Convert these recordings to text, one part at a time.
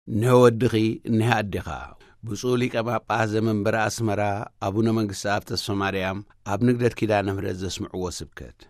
نودخي نهادخا بصولي كما قازم من براس مرا أبونا منقص أفتس فماريام أبنقدر كدانا مرز اسمعوا سبكت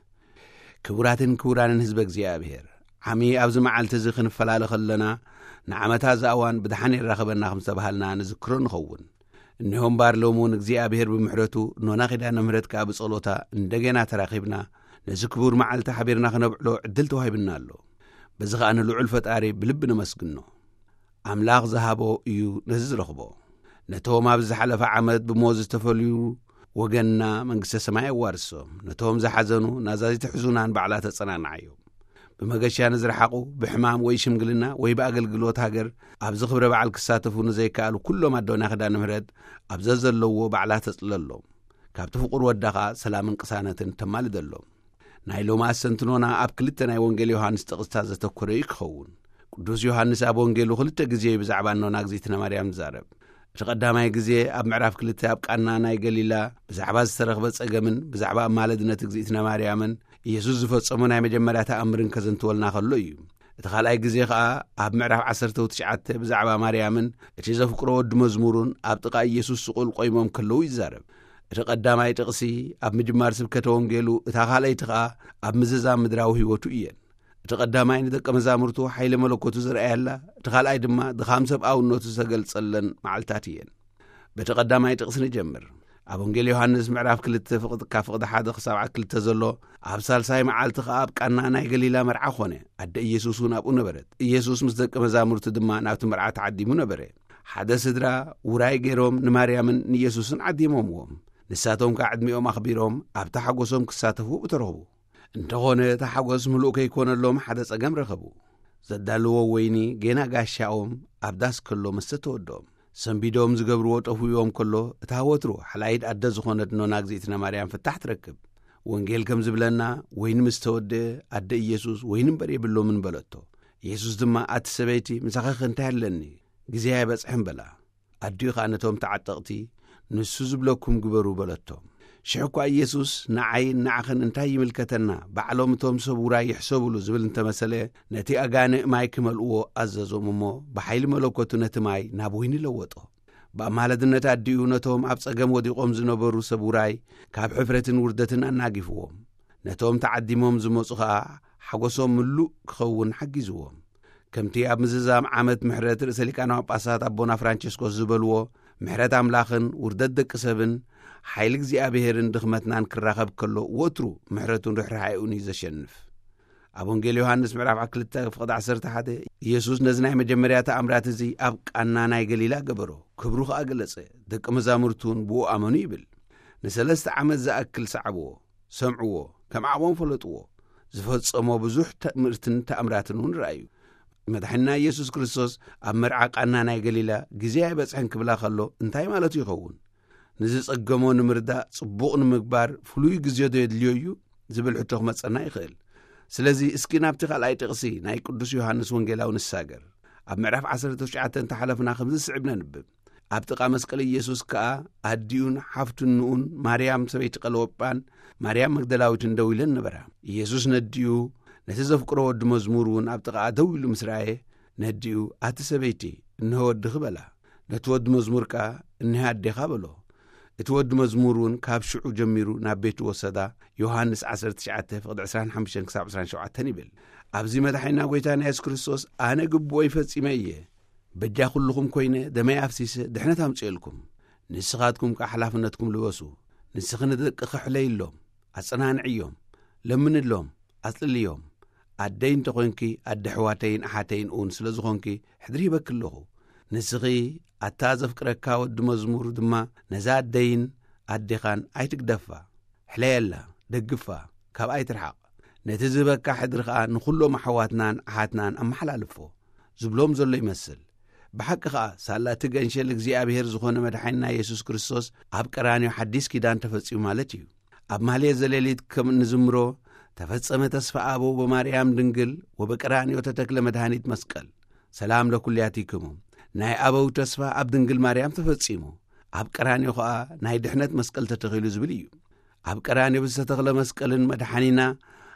كوران هزبك زيابهر عمي أبز معال تزخن فلال خلنا نعمتها زاوان بدحاني الرخبنا خمسة بهالنا نذكرون خون إنهم بارلومون زيابهر بمحرتو نوناخدانا مرد كابس صلوتا ندقنا تراخبنا نزكبور معال تحبيرنا خنبعلو عدلتو هايبنا له بزغ أنا لعل فتاري بلبنا مسقنو أملاق ذهبو يو نزز رخبو نتوم أبز حلف عمد بموز تفليو وجنا منقص سماي وارسو نتوم زحزنو نازازي تحزونان بعلات تصنان عيو بمقاشا نزرحقو بحمام ويشم قلنا ويبقى قلقلوت هاجر أبز خبر بعل كساتفو نزي كالو كله ما دونا خدان مهرد أبزز اللو بعلات تصللو كابتفو قروا الدقاء سلام قسانة تمال دلو نايلو ما السنتنونا أبكلتنا يوانجل يوحانس تغستازة تكوريك خون قدوس يوحانس أبوانجلو خلتا قزيه بزعبانو ناقزيتنا مريم زارب تقدامي قزيه أب معرف كلتا أبقانا ناي قليلا بزعباز سرغبت أقمن بزعبا مالدنا تقزيتنا مريمن يسوس فتصمنا مجمرات أمرن كزن تولنا خلوي تخالاي قزيه أب معرف عسرته وتشعته بزعبا مريمن اتشيزا فقرو ود مزمورون أب تقا يسوس سقول قيمهم كلو يزارب تقدامي تقسي أب مجمار سبكته ونجلو تخالاي تقا أب مززا مدراو هيوتو إيان تقدامي ندق مزامرتو حيل ملكوتو زرعي الله تخالاي دما دخامسب أو نوتو سقل صلن معلتاتيين بتقدامي تقسني جمر أبونجيل يوحنس معرف كلتا فقد كافقد حدا خسابع كلتا زلو أب سالساي معالتخ أب كأننا ناي قليلا مرعا خونه عد إيسوسون أبو نبرد إيسوس مصدق مزامرتو دما نابتو مرعا تعديمو نبره حدا سدرا وراي جيروم نماريامن نيسوسن عديمومهم نساتهم كعدميهم أخبيرهم أب تحقوسهم كساتفو بترهبو انتغونه تحقوس ملوك يكون اللهم حدا سقام رخبو زدالو ويني جينا قاشاهم أبداس كله مستودهم سنبيدهم زقبرو وطفو يوم كله تهوترو حلايد أدى زخونت نوناك زيتنا مريم فتحت ركب وانجيل كم زبلنا وين مستود أدى يسوس وين بري بلو من بلتو يسوس دما أتسبيتي مساخخ انتهلني جزيها بس حنبلا أديو خانتهم تعتقتي نسوز بلوكم قبرو بلتو شعكوا يسوس نعين نعخن انتهي ملكتنا بعلوم توم سبورا يحسبوا له زبل انت مسألة نتي أغاني ما يكمل او أزازو ممو بحيل ملوكوتو نتماي نابويني لوطو بأمالد نتعديو نتوم أبس أغم ودي قوم زنوبرو سبوراي كاب حفرة وردتنا ناقفوهم نتوم تعدي موم زموصخا حقوصوم ملو كخون حقيزوهم كمتي أب مززام عامت محرات رسالي كانوا أباسات أبونا فرانشيسكو زبلوو محرات أملاخن ورددك سبن حيلك زي أبيهرن دخمتنا كراخب كله وطرو محرتون رح رحيوني زشنف أبونجيل يوحنس معرف عقلتا فقد عصرت حدا يسوس نزناي مجمريات أمرات زي أبق أننا ناي قليلا قبرو كبروخ أقلسي دك مزامرتون بو آمنو يبل نسلست عمد زأكل سعبو سمعوه كم عوام فلطوه زفت صمو بزوح تأمرتن تأمراتنون رأيو مدحنا يسوس كريستوس أمرعق أننا ناي قليلا جزيها بس حنك بلا خلو انتاي مالتو يخون نزيز أقامون مردا صبوغن مقبار فلوي قزيادو يدليويو زبل حتوخ متصنا يخيل سلازي اسكينا بتخال اي تغسي ناي قدوس يوحنس وانجيلاون الساقر اب معرف 19 تحلفنا 5 سعبنا نبب اب تقا مسقل يسوس كا اديون حفتن نون مريم سبيت قلوبان مريم مقدلاوت ندويلن نبرا يسوس نديو نتزفقرو ود مزمورون اب تقا دويلو مسراي نديو اتسبيتي انه دخبلا نتود مزمور كا انها دخبلو اتود مزمورون كاب شعو جميرو نابيت وسدا يوحنس 19 فقد 25 كساب 27 يبل ابزي مدحينا غويتانا يسوع كريستوس انا غبو يفصيميه بجا كلكم كوينه دمي افسيس دحنت امصيلكم نسخاتكم كحلافنتكم لوسو نسخن دق خحليلهم اصنانعيهم لمن اللوم اصليهم ادين تكونكي ادحواتين احاتين اون سلازخونكي حدري بكلهو نسخي أتازف كركا ود مزمور دما نزاد دين أدخان أيتك دفا حليلا دقفا كاب أيت رحق نتزبك حدرخا نخلو محواتنان أحاتنان أم حلالفو زبلوم زلو يمثل بحق خا سالا تغنشلك زي أبيهر زخون مدحينا يسوس كريستوس أب كرانيو حديث كيدان تفصيو مالتيو أب مالي زليليت كم نزمرو تفصم تسفى أبو بماريام دنقل وبكرانيو تتكل مدهانيت مسقل سلام لكلياتيكم ناي أبو تسفى أبدنقل مريم تفتصيمو أب قرانيو خا ناي دحنت مسقل تتخيلو زبليو أب قرانيو بستغل مسقلن مدحانينا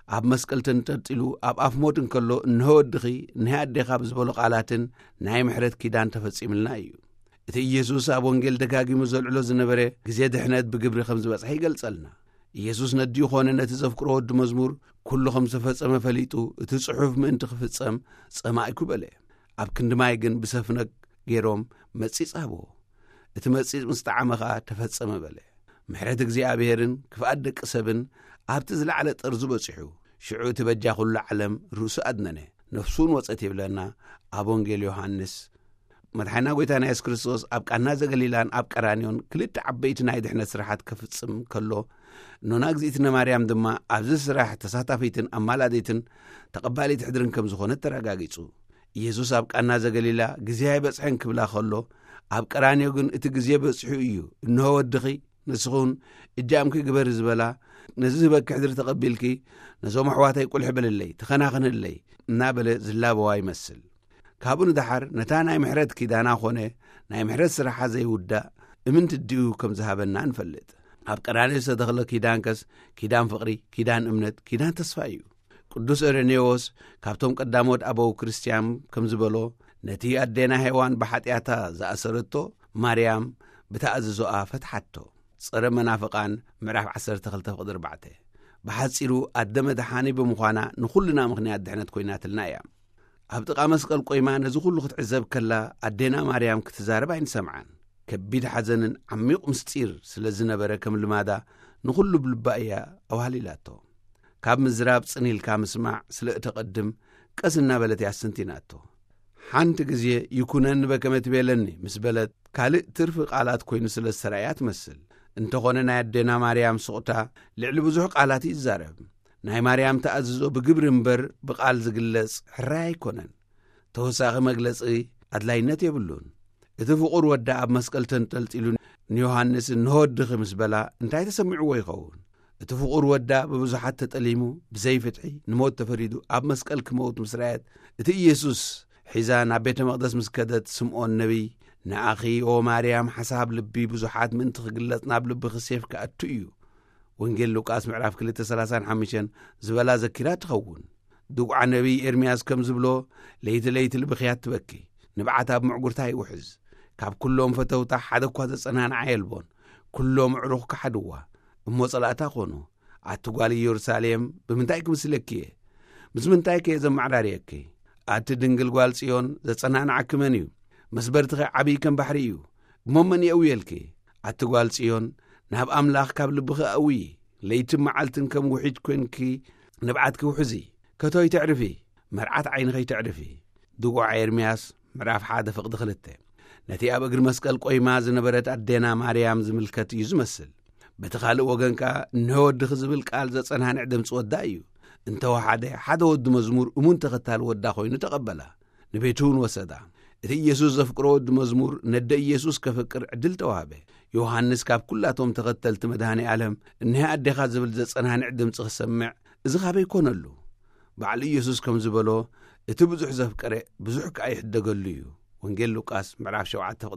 ኣብ መስቀል ተንጠልጢሉ ኣብ ኣፍ ሞት እንከሎ እንወድኺ ንሃደኻ ብዝበሉ ቃላትን ናይ ምሕረት ኪዳን ተፈጺምልና እዩ። እቲ ኢየሱስ ኣብ ወንጌል ደጋጊሙ ዘልዕሎ ዝነበረ ግዜ ድሕነት ብግብሪ ከም ዝበጽሐ ይገልጸልና። ኢየሱስ ነድዩ ኾነ ነቲ ዘፍቅሮ ወዲ መዝሙር ኩሉ ከም ዝተፈጸመ ፈሊጡ እቲ ጽሑፍ ምእንቲ ክፍጸም ጸማኢኩ በለ። ኣብ ክንዲማይ ግን ብሰፍነግ ገይሮም መጺፅ ሃብዎ። እቲ መጺፅ ምስ ጣዓመ ኸዓ ተፈጸመ በለ። ምሕረት እግዚኣብሔርን ክፍኣት ደቂ ሰብን ኣብቲ ዝለዓለ ጠርዙ በጺሑ ሽዑ እቲ በጃ ኹሉ ዓለም ርእሱ ኣድነነ ነፍሱን ወፀት ይብለና ኣብ ወንጌል ዮሐንስ። መድሓኒና ጐይታና ኢየሱስ ክርስቶስ ኣብ ቃና ዘገሊላን ኣብ ቀራንዮን ክልተ ዓበይቲ ናይ ድሕነት ስራሓት ከፍጽም ከሎ ኖና እግዚእትነ ማርያም ድማ ኣብዚ ስራሕ ተሳታፊትን ኣማላዴትን ተቐባሊት ሕድርን ከም ዝኾነት ተረጋጊጹ። ኢየሱስ ኣብ ቃና ዘገሊላ ግዜ ኣይበጽሐን ክብላ ከሎ ኣብ ቀራንዮ ግን እቲ ግዜ በጽሑ እዩ። እንሆ ወድኺ ንስኹን እጃምኪ ግበር ዝበላ ነዚ ዝበኪ ሕድሪ ተቐቢልኪ ነዞም ኣሕዋተይ ቁልሕ በለለይ ተኸናኽንለይ እናበለ ዝላበዋ ይመስል። ካብኡ ንዳሓር ነታ ናይ ምሕረት ኪዳና ኾነ ናይ ምሕረት ስራሓ ዘይውዳእ እምንቲ ድኡ ከም ዝሃበና ንፈልጥ። ኣብ ቀራንዮ ዝተተኽለ ኪዳንከስ ኪዳን ፍቕሪ፣ ኪዳን እምነት፣ ኪዳን ተስፋ እዩ። ቅዱስ ኢሬኔዎስ ካብቶም ቀዳሞት ኣበው ክርስቲያን ከም ዝበሎ ነቲ ኣዴና ሔዋን ብሓጢኣታ ዝኣሰረቶ ማርያም ብተኣዝዞኣ ፈትሓቶ። ጸረ መናፍቃን ምዕራፍ 12:4 ብሓጺሩ ኣደ መድሓኒ ብምዃና ንኹልና ምኽንያት ድሕነት ኮይናትልና እያ። ኣብ ጥቓ መስቀል ቆይማ ነዚ ኩሉ ክትዕዘብ ከላ ኣዴና ማርያም ክትዛረብ ኣይንሰምዓን። ከቢድ ሓዘንን ዓሚቕ ምስጢር ስለ ዝነበረ ከም ልማዳ ንኹሉ ብልባ እያ ኣዋህሊላቶ። ካብ ምዝራብ ጽኒኢልካ ምስማዕ ስለ እተቐድም ቀስ እናበለት ያስንቲናቶ። ሓንቲ ግዜ ይኩነኒ በከመ ትቤለኒ ምስ በለት ካልእ ትርፊ ቃላት ኮይኑ ስለ ዝተረእያ ትመስል። እንተኾነ ናይ ኣዴና ማርያም ስቕታ ልዕሊ ብዙሕ ቃላት ይዛረብ። ናይ ማርያም ተኣዝዞ ብግብሪ እምበር ብቓል ዝግለጽ ሕራይ ኣይኮነን። ተወሳኺ መግለጺ ኣድላይነት የብሉን። እቲ ፍቑር ወዳ ኣብ መስቀል ተንጠልጢሉ ንዮሐንስ እንወድኺ ምስ በላ እንታይ ተሰሚዕዎ ይኸውን? እቲ ፍቑር ወዳ ብብዙሓት ተጠሊሙ ብዘይፍትሒ ንሞት ተፈሪዱ ኣብ መስቀል ክመውት ምስ ረአት እቲ ኢየሱስ ሒዛ ናብ ቤተ መቕደስ ምስ ከደት ስምዖን ነቢይ ንኣኺ ኦ ማርያም ሓሳብ ልቢ ብዙሓት ምእንቲ ክግለጽ ናብ ልቢ ክሴፍ ከኣቱ እዩ ወንጌል ሉቃስ ምዕራፍ 2:35 ዝበላ ዘኪራ ትኸውን። ድጉዓ ነቢይ ኤርምያስ ከም ዝብሎ ለይቲ ለይቲ ልብኽያት ትበኪ ንብዓት ኣብ ምዕጉርታ ይውሕዝ። ካብ ኩሎም ፈተውታ ሓደ እኳ ዘጸናንዓ የልቦን። ኩሎም ዕሩኽ ክሓድዋ እሞ ጸላእታ ኾኑ። ኣቲ ጓል ኢየሩሳሌም ብምንታይ ክምስለኪ እየ? ምስ ምንታይ ከየ ዘማዕራርየኪ? ኣቲ ድንግል ጓል ጽዮን ዘጸናንዓኪ መን እዩ? መስበርትኸ ዓብዪ ከም ባሕሪ እዩ እሞ መን የእውየልኪ? ኣቲ ጓል ጽዮን ናብ ኣምላኽ ካብ ልብኺ ኣውዪ። ለይትን መዓልትን ከም ውሒድ ኮንኪ ንብዓትኪ ውሕዚ። ከቶይ ትዕርፊ መርዓት ዓይንኸይ ትዕርፊ። ድጉዓ ኤርምያስ ምዕራፍ 1:2 ነቲ ኣብ እግሪ መስቀል ቆይማ ዝነበረት ኣዴና ማርያም ዝምልከት እዩ ዝመስል። በቲ ካልእ ወገንካ እንወድኺ ዝብል ቃል ዘጸናንዕ ድምፂ ወዳ እዩ። እንተወሓደ ሓደ ወዲ መዝሙር እሙን ተኸታሊ ወዳ ኮይኑ ተቐበላ፣ ንቤቱውን ወሰዳ። እቲ ኢየሱስ ዘፍቅሮ ወዲ መዝሙር ነደ ኢየሱስ ከፍቅር ዕድል ተዋሃበ። ዮሐንስ ካብ ኩላቶም ተኸተልቲ መድሃኒ ዓለም እንሃ ኣዴኻ ዝብል ዘጸናንዕ ድምፂ ክሰምዕ እዚ ኻበይ ይኮነሉ? ባዕሉ ኢየሱስ ከም ዝበሎ እቲ ብዙሕ ዘፍቀረ ብዙሕ ከኣ ይሕደገሉ እዩ። ወንጌል ሉቃስ ምዕራፍ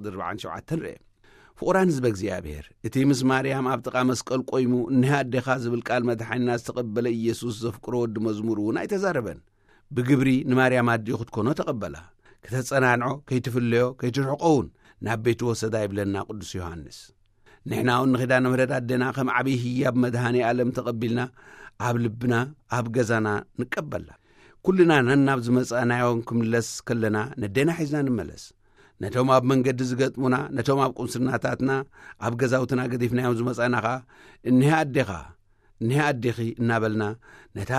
7:47 ርአ። ፍቑራን ህዝበ እግዚኣብሔር እቲ ምስ ማርያም ኣብ ጥቓ መስቀል ቆይሙ እንሃ ኣዴኻ ዝብል ቃል መድሓኒና ዝተቐበለ ኢየሱስ ዘፍቅሮ ወዲ መዝሙር እውን ኣይተዛረበን። ብግብሪ ንማርያም ኣዲኡ ክትኮኖ ተቐበላ። ከተጸናንዖ፣ ከይትፍለዮ፣ ከይትርሕቆውን ናብ ቤቱ ወሰዳ ይብለና ቅዱስ ዮሐንስ። ንሕና እውን ንኺዳነ ምሕረት ኣዴና ከም ዓብዪ ህያብ መድሃኒ ዓለም ተቐቢልና ኣብ ልብና ኣብ ገዛና ንቀበላ። ኩልና ነናብ ዝመጻናዮም ክምለስ ከለና ነዴና ሒዝና ንመለስ። ነቶም ኣብ መንገዲ ዝገጥሙና፣ ነቶም ኣብ ቁምስናታትና ኣብ ገዛውትና ገዲፍናዮም ዝመጻና ኸዓ እንሃ ኣዴኻ እንሃ ኣዴኺ እናበልና ነታ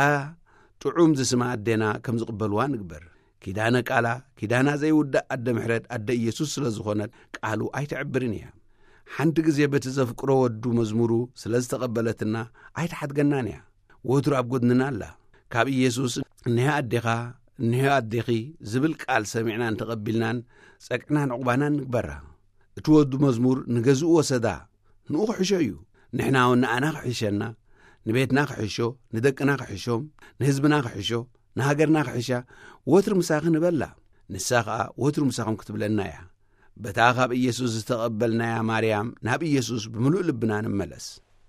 ጥዑም ዝስማ ኣዴና ከም ዝቕበልዋ ንግበር። ኪዳነ ቃላ ኪዳና ዘይውዳእ ኣደ ምሕረት ኣደ ኢየሱስ ስለ ዝኾነት ቃሉ ኣይትዕብርን እያ። ሓንቲ ጊዜ በቲ ዘፍቅሮ ወዱ መዝሙሩ ስለ ዝተቐበለትና ኣይተሓድገናን እያ። ወትሩ ኣብ ጐድንና ኣላ። ካብ ኢየሱስ እንሃ ኣዴኻ እንሃ ኣዴኺ ዝብል ቃል ሰሚዕናን ተቐቢልናን ጸቅናን ዕቑባናን ንግበራ። እቲ ወዱ መዝሙር ንገዝኡ ወሰዳ ንኡ ክሕሾ እዩ። ንሕና እውን ንኣና ክሕሸና፣ ንቤትና ክሕሾ፣ ንደቅና ክሕሾም፣ ንህዝብና ክሕሾ፣ ንሃገርና ክሕሻ ወትሪ ምሳኺ ንበላ። ንሳ ኸዓ ወትሪ ምሳኹም ክትብለና እያ። በታ ካብ ኢየሱስ ዝተቐበልናያ ማርያም ናብ ኢየሱስ ብምሉእ ልብና ንመለስ።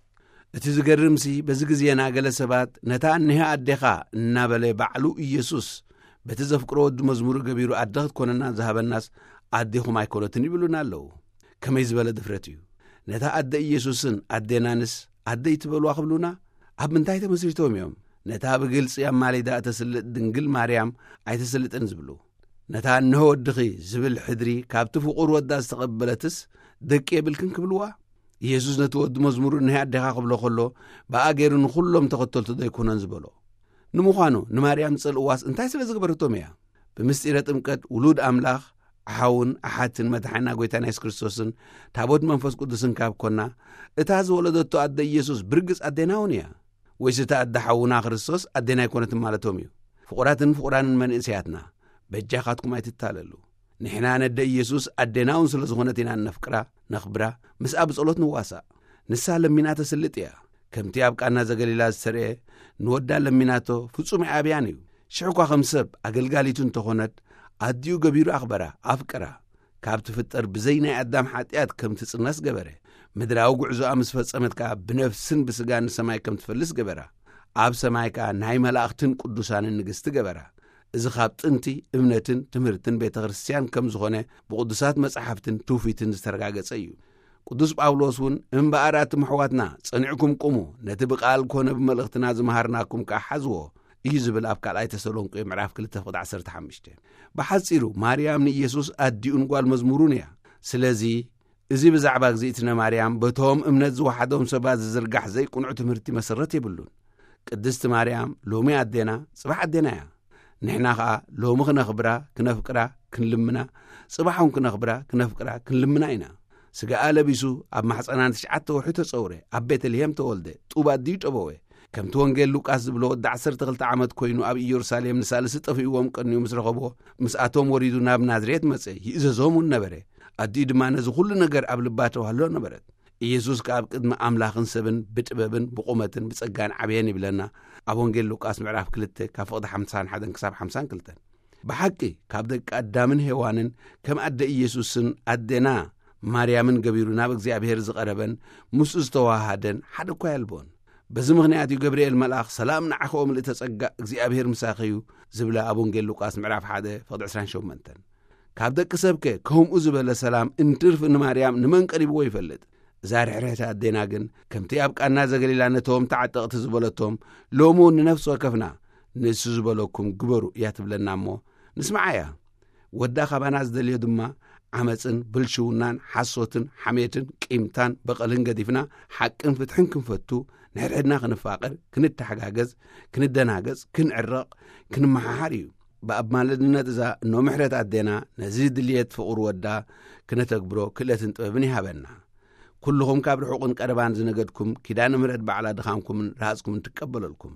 እትዝገርምሲ በዚ ግዜና ገለ ሰባት ነታ እንሃ አዴኻ እናበለ ባዕሉ ኢየሱስ በቲ ዘፍቅሮ ወዲ መዝሙር ገቢሩ አደኽት ኮነና ዝሃበናስ አዴኹም አይኮነትን ይብሉና ኣለዉ። ከመይ ዝበለ ድፍረት እዩ! ነታ አደ ኢየሱስን አዴናንስ አደይ ትበሉ አኽብሉና ኣብ ምንታይ ተመስሪቶም እዮም? ነታ ብግልጽ ኣማሊዳ እተስልጥ ድንግል ማርያም ኣይተስልጥን ዝብሉ ነታ እንሆ ወድኺ ዝብል ሕድሪ ካብቲ ፍቑር ወዳ ዝተቐበለትስ ደቂ የብልክን ክብልዋ? ኢየሱስ ነቲ ወዲ መዝሙሩ እንሃ ኣዴኻ ክብሎ ኸሎ ብኣ ገይሩ ንኹሎም ተኸተልቱ ዘይኮነን ዝበሎ። ንምዃኑ ንማርያም ዝጸልእዋስ እንታይ ስለ ዝግበረቶም እያ? ብምስጢረ ጥምቀት ውሉድ ኣምላኽ ሓውን ኣሓትን መድሓኒና ጐይታና ኢየሱስ ክርስቶስን ታቦት መንፈስ ቅዱስን ካብ ኮና እታ ዝወለደቶ ኣደ ኢየሱስ ብርግጽ ኣዴና እውን እያ ወይስ እታ ኣደ ሓውና ክርስቶስ ኣዴና ኣይኮነትን ማለቶም እዩ? ፍቑራትን ፍቑራንን መንእሰያትና በጃኻትኩም ኣይትታለሉ። ንሕና ነደ ኢየሱስ ኣዴናውን ስለ ዝኾነት ኢና ነፍቅራ ነኽብራ፣ ምስኣ ብጸሎት ንዋሳእ። ንሳ ለሚና ተስልጥ እያ። ከምቲ ኣብ ቃና ዘገሊላ ዝተርአ ንወዳ ለሚናቶ ፍጹም ዓብያን እዩ። ሽዑ እኳ ከም ሰብ ኣገልጋሊቱ እንተኾነት ኣድዩ ገቢሩ ኣኽበራ ኣፍቅራ። ካብ ትፍጠር ብዘይ ናይ ኣዳም ሓጢኣት ከም ትጽነስ ገበረ። ምድራዊ ጉዕዞኣ ምስ ፈጸመት ከዓ ብነፍስን ብስጋን ንሰማይ ከም ትፈልስ ገበራ። ኣብ ሰማይ ከዓ ናይ መላእኽትን ቅዱሳንን ንግሥቲ ገበራ። እዚ ካብ ጥንቲ እምነትን ትምህርትን ቤተ ክርስቲያን ከም ዝኾነ ብቅዱሳት መጻሕፍትን ትውፊትን ዝተረጋገጸ እዩ። ቅዱስ ጳውሎስ እውን እምበኣራት ምሕዋትና ጸኒዕኩም ቁሙ፣ ነቲ ብቓል ኮነ ብመልእኽትና ዝመሃርናኩም ከዓ ሓዝዎ እዩ ዝብል ኣብ ካልኣይ ተሰሎንቄ ምዕራፍ 2:15። ብሓጺሩ ማርያም ንኢየሱስ ኣዲኡን ጓል መዝሙሩን እያ። ስለዚ እዚ ብዛዕባ ግዝእትነ ማርያም በቶም እምነት ዝወሓዶም ሰባት ዝዝርጋሕ ዘይቁኑዕ ትምህርቲ መሰረት የብሉን። ቅድስቲ ማርያም ሎሚ ኣዴና ጽባሕ ኣዴና እያ። ንሕና ከዓ ሎሚ ክነኽብራ ክነፍቅራ ክንልምና፣ ጽባሖን ክነኽብራ ክነፍቅራ ክንልምና ኢና። ስጋኣ ለቢሱ ኣብ ማሕፀና 9 ወርሒ ተጸውረ፣ ኣብ ቤተልሔም ተወልደ፣ ጡብ ኣድዩ ጠበወ። ከምቲ ወንጌል ሉቃስ ዝብሎ ወዲ 12 ዓመት ኮይኑ ኣብ ኢየሩሳሌም ንሳልሲ ጠፊእዎም ቀንዩ ምስ ረኸቦ ምስኣቶም ወሪዱ ናብ ናዝሬት መጸ፣ ይእዘዞም እውን ነበረ። ኣድዩ ድማ ነዚ ኩሉ ነገር ኣብ ልባ ተዋህሎ ነበረት። ኢየሱስ ከኣብ ቅድሚ ኣምላኽን ሰብን ብጥበብን ብቑመትን ብጸጋን ዓብየን ይብለና ኣብ ወንጌል ሉቃስ ምዕራፍ 2 ካብ ፍቕዲ 51 ክሳብ 52። ብሓቂ ካብ ደቂ ኣዳምን ሔዋንን ከም ኣደ ኢየሱስን ኣዴና ማርያምን ገቢሩ ናብ እግዚኣብሔር ዝቐረበን ምስኡ ዝተዋሃደን ሓደ እኳ የልቦን። በዚ ምኽንያት እዩ ገብርኤል መልኣኽ ሰላም ንዓኸኦ ምልእተ ጸጋ እግዚኣብሔር ምሳኺ እዩ ዝብላ ኣብ ወንጌል ሉቃስ ምዕራፍ 1 ፍቕዲ 28። ካብ ደቂ ሰብከ ከምኡ ዝበለ ሰላም እንትርፍ ንማርያም ንመን ቀሪብዎ ይፈልጥ? እዛ ርሕርሕቲ ኣዴና ግን ከምቲ ኣብ ቃና ዘገሊላ ነቶም ተዓጠቕቲ ዝበለቶም ሎሚ ንነፍሲ ወከፍና ንእሱ ዝበለኩም ግበሩ እያ ትብለና እሞ ንስማዓ እያ። ወዳ ኻባና ዝደልዮ ድማ ዓመፅን ብልሽውናን ሓሶትን ሓሜትን ቂምታን በቐልን ገዲፍና ሓቅን ፍትሕን ክንፈቱ ንሕድሕድና ክንፋቐር ክንተሓጋገዝ ክንደናገጽ ክንዕረቕ ክንመሓሓር እዩ። ብኣብ ማለድነት እዛ እኖ ምሕረት ኣዴና ነዚ ድልየት ፍቑር ወዳ ክነተግብሮ ክእለትን ጥበብን ይሃበና። ኩልኹም ካብ ርሑቕን ቀረባን ዝነገድኩም ኪዳነ ምሕረት ባዕላ ድኻምኩምን ረሃጽኩምን ትቀበለልኩም።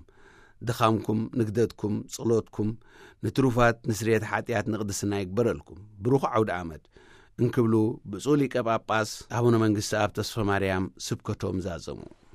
ድኻምኩም ንግደትኩም ጸሎትኩም ንትሩፋት ንስርየት ሓጢኣት ንቕድስና ይግበረልኩም። ብሩኽ ዓውደ ዓመት እንክብሉ ብፁዕ ሊቀ ጳጳስ ኣቡነ መንግሥቲ ኣብ ተስፋ ማርያም ስብከቶም ዛዘሙ።